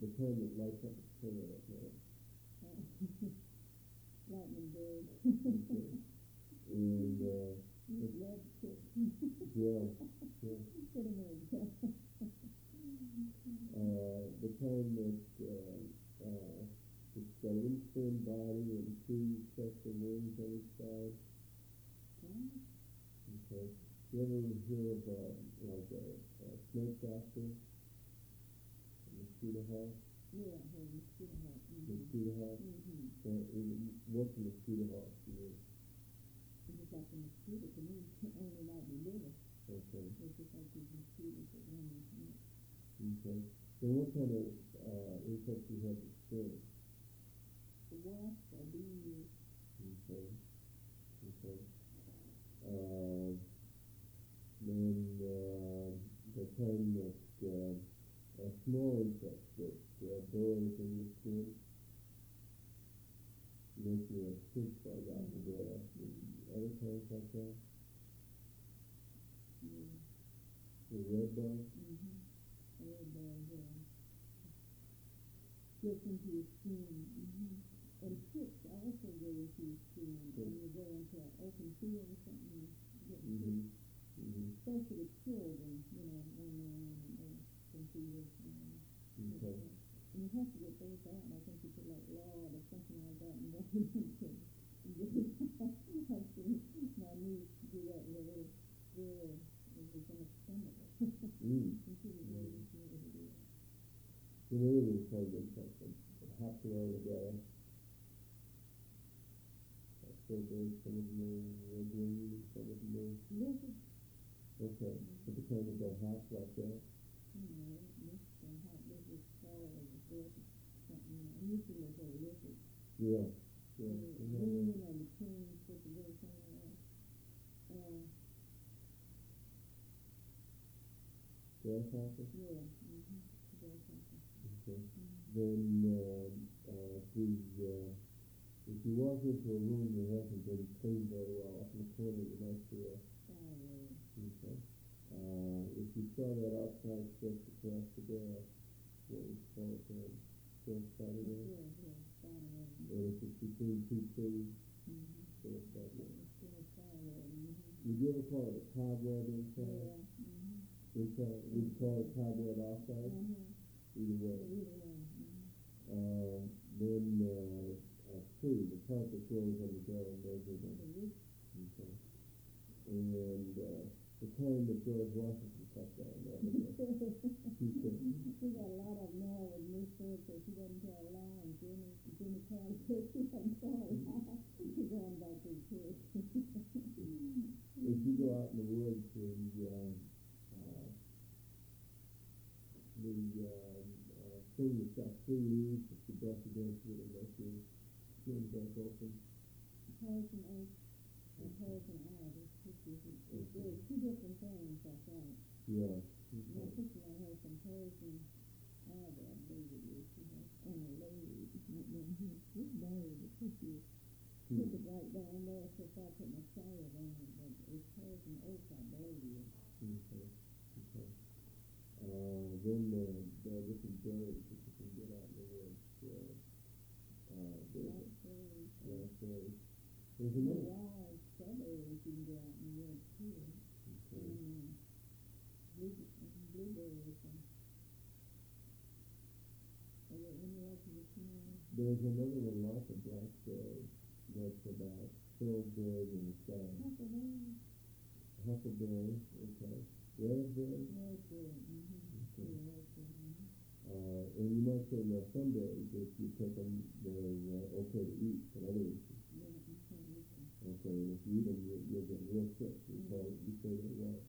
the kind that lights up the tail at night. Lightning bird. Okay. And Love chick. yeah. Get him in. The kind that it's got a little thin body and two sets of wings on each side. Okay. You ever hear of like a snake doctor? A mosquito hawk? Yeah, I heard mosquito hawk. Mosquito hawk? What's a mosquito hawk to you? It's just like a mosquito to me, only like the liver. Okay. It's just like these mosquitoes that run in the neck. Okay. So what kind of insects do you have to sting? The wasp or bees. Okay. Okay. Then the kind that small insects that burrows in your skin, make you a stink bug out of there. Other kinds like that? The red bug? Red bug, yeah. Gets into your skin. And ticks also go into your skin. When you go into an open field or something, you get ticks. Especially with children, when they're in computers. Okay. And you have to get those out. I think you put like lard or something like that and rub it into it. I've seen my niece do that with a little girl. It was in a stomach. And she was really sure what it is. You know, there's kind of insects that hops around the grass. That's so big. Some of them are green, some of them are... Lizards? Okay. But the kind that don't hop like that? This hot lizard crawler is a bit something. I used to look at lizards. Yeah. Green or the cream supposed to go somewhere else. Grasshopper? Yeah. Grasshopper. Okay. Then if you walk into a room that hasn't been cleaned very well, up in the corner you might see a Spider. Okay. If you saw that outside stretch across the grass, what would you call it then? Still spiderweb? Yeah, spiderweb. And if it's between two trees, still spiderweb. Would you ever call it a cobweb inside? Yeah. Inside? Would you call it cobweb outside? Either way. Then a tree, the part that grows on the ground, those are the... Okay. And the kind that George Washington cut down, that was We got a lot of them now with Miss Ford, so she doesn't tell a lie, and Jimmy Carter says she doesn't tell a lie. She's going back to the kids. If you go out in the woods, the thing that's got three leaves, if you brush against it, it'll make your skin back open. Poison oak and poison ivy. There's two different things, I think. Yeah. My sister has some poison ivy, I believe it is. She has on a lady. This buried the tissue. Put it right down there, so if I put my salad on it, but it's poison oak, I believe. Okay. Then there are different berries that you can get out in the woods. Raspberries. There's another. Wild strawberries you can get out in the woods too. Okay. Blueberries. Are there any others that you know? There's another one like a blackberry that's about so big and it's got huckleberry, okay. Raspberry? Raspberry, Okay. And you might say, now some berries, if you pick them, they're okay to eat, but others, okay, if you eat them, you'll get real sick. You say they're what?